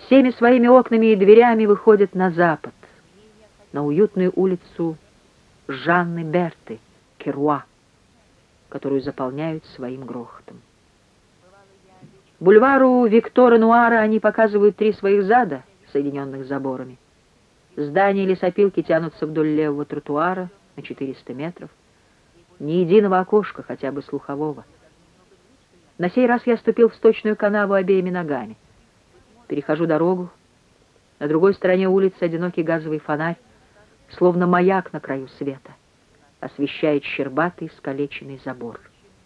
всеми своими окнами и дверями выходят на запад, на уютную улицу Жанны Берты, Керуа, которую заполняют своим грохотом. Бульвару Виктора Нуара они показывают 3 своих зада, соединенных заборами. Здания лесопилки тянутся вдоль левого тротуара на 400 метров. Ни единого окошка, хотя бы слухового. На сей раз я ступил в сточную канаву обеими ногами. Перехожу дорогу. На другой стороне улицы одинокий газовый фонарь, словно маяк на краю света, освещает щербатый искалеченный забор.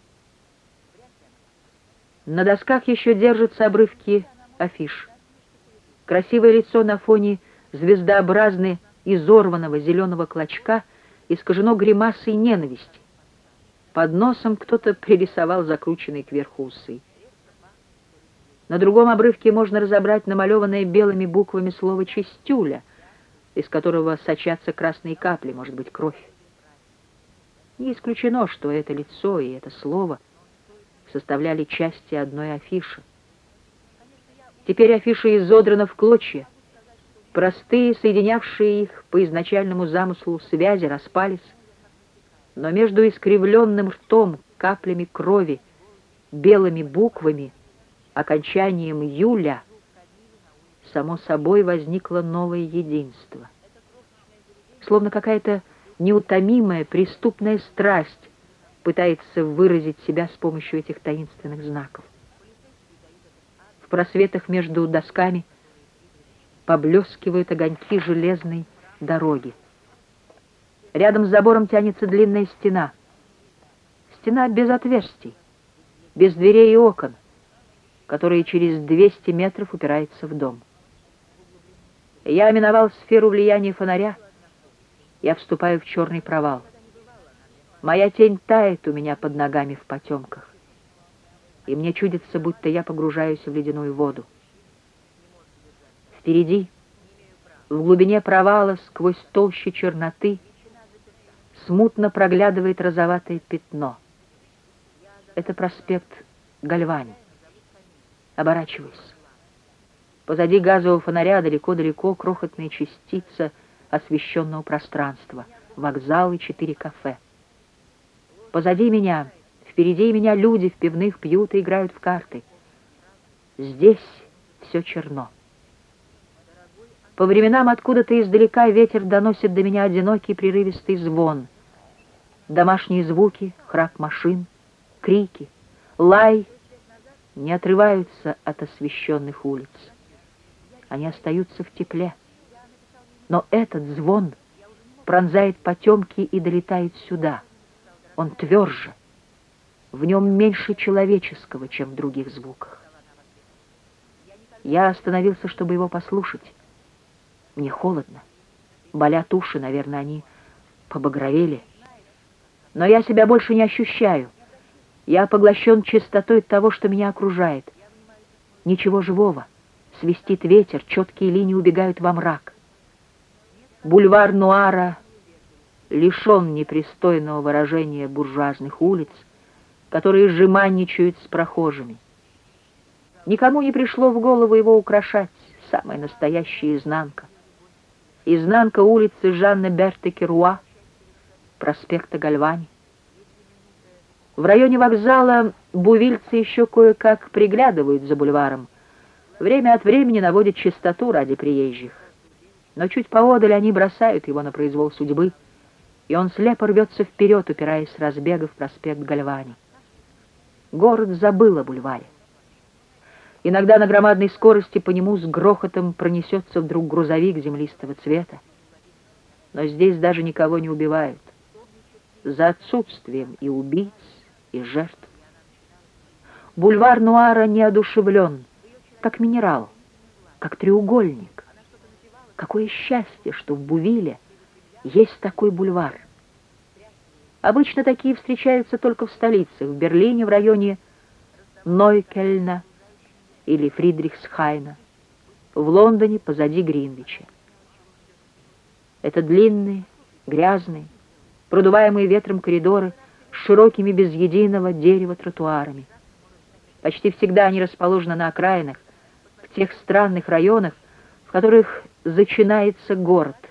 На досках еще держатся обрывки афиш. Красивое лицо на фоне звездообразной изорванного зеленого клочка искажено гримасой ненависти. Под носом кто-то пририсовал закрученные кверху усы. На другом обрывке можно разобрать намалеванное белыми буквами слово «чистюля», из которого сочатся красные капли, может быть, кровь. Не исключено, что это лицо и это слово составляли части одной афиши. Теперь афиша изодрана в клочья. Простые, соединявшие их по изначальному замыслу связи, распались, но между искривленным ртом, каплями крови, белыми буквами, окончанием «юля» само собой возникло новое единство. Словно какая-то неутомимая преступная страсть пытается выразить себя с помощью этих таинственных знаков. В просветах между досками поблескивают огоньки железной дороги. Рядом с забором тянется длинная стена. Стена без отверстий, без дверей и окон, которая через 200 метров упирается в дом. Я миновал сферу влияния фонаря. Я вступаю в черный провал. Моя тень тает у меня под ногами в потемках, и мне чудится, будто я погружаюсь в ледяную воду. Впереди, в глубине провала, сквозь толщу черноты, смутно проглядывает розоватое пятно. Это проспект Гальвани. Оборачиваюсь. Позади газового фонаря далеко-далеко крохотная частица освещенного пространства, вокзал и 4 кафе. Позади меня, впереди меня люди в пивных пьют и играют в карты. Здесь все черно. По временам откуда-то издалека ветер доносит до меня одинокий прерывистый звон. Домашние звуки, храп машин, крики, лай не отрываются от освещенных улиц. Они остаются в тепле. Но этот звон пронзает потемки и долетает сюда. Он тверже. В нем меньше человеческого, чем в других звуках. Я остановился, чтобы его послушать. Мне холодно. Болят уши, наверное, они побагровели. Но я себя больше не ощущаю. Я поглощен чистотой того, что меня окружает. Ничего живого. Свистит ветер, четкие линии убегают во мрак. Бульвар Нуара лишен непристойного выражения буржуазных улиц, которые жеманничают с прохожими. Никому не пришло в голову его украшать, самая настоящая изнанка. Изнанка улицы Жанны Берты Керуа, проспекта Гальвани. В районе вокзала бувильцы еще кое-как приглядывают за бульваром. Время от времени наводят чистоту ради приезжих. Но чуть поодаль они бросают его на произвол судьбы, и он слепо рвется вперед, упираясь с разбега в проспект Гальвани. Город забыл о бульваре. Иногда на громадной скорости по нему с грохотом пронесется вдруг грузовик землистого цвета. Но здесь даже никого не убивают. За отсутствием и убийц, и жертв. Бульвар Нуара неодушевлен, как минерал, как треугольник. Какое счастье, что в Бувиле есть такой бульвар. Обычно такие встречаются только в столице, в Берлине, в районе Нойкельна или Фридрихсхайна, в Лондоне позади Гринвича. Это длинные, грязные, продуваемые ветром коридоры с широкими без единого дерева тротуарами. Почти всегда они расположены на окраинах, в в тех странных районах, в которых начинается город.